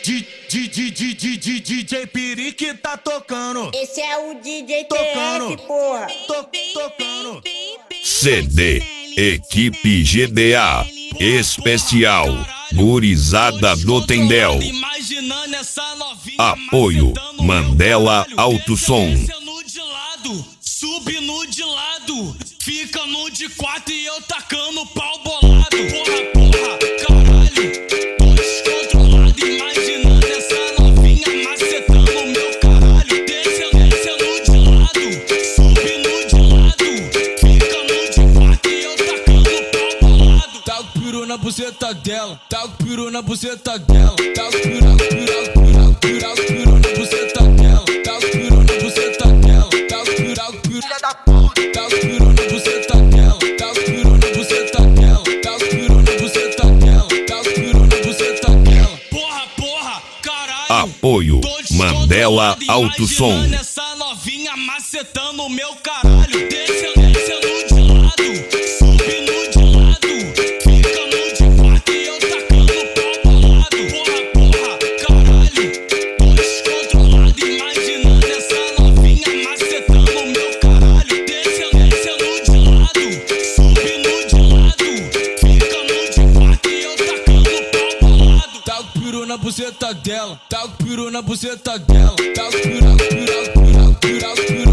DJ Piri que tá tocando. Esse é o DJ Tocando. TF, porra. Tocando. CD Equipe GDA Especial Gurizada do Tendel. Apoio Mandela Alto Som. Subindo de lado, fica no de 4 e eu tacando pau bolado. Porra, caralho, tô descontrolado, imaginando essa novinha macetando meu caralho. Descendo de lado, subindo de lado, fica no de 4 e eu tacando pau bolado. Tá o peru na buceta dela, tá o peru na buceta dela, tá o peru na buceta dela, tá o peru na buceta dela, tá o peru filha da puta, tá o peru na buceta dela, tá o peru na buceta dela, tá o peru na buceta dela, tá o peru na buceta dela. Porra, caralho. Apoio Mandela Alto Som. Essa novinha macetando o meu caralho. Descendo de lado, subindo de lado, fica no de 4 e eu tacando pau bolado. Porra, caralho, tô descontrolado, imaginando essa novinha macetando o meu caralho. Descendo de lado, subindo de lado, fica no de 4 e eu tacando pau bolado. Tá o peru na buceta dela, tá o peru na buceta dela, tá o peru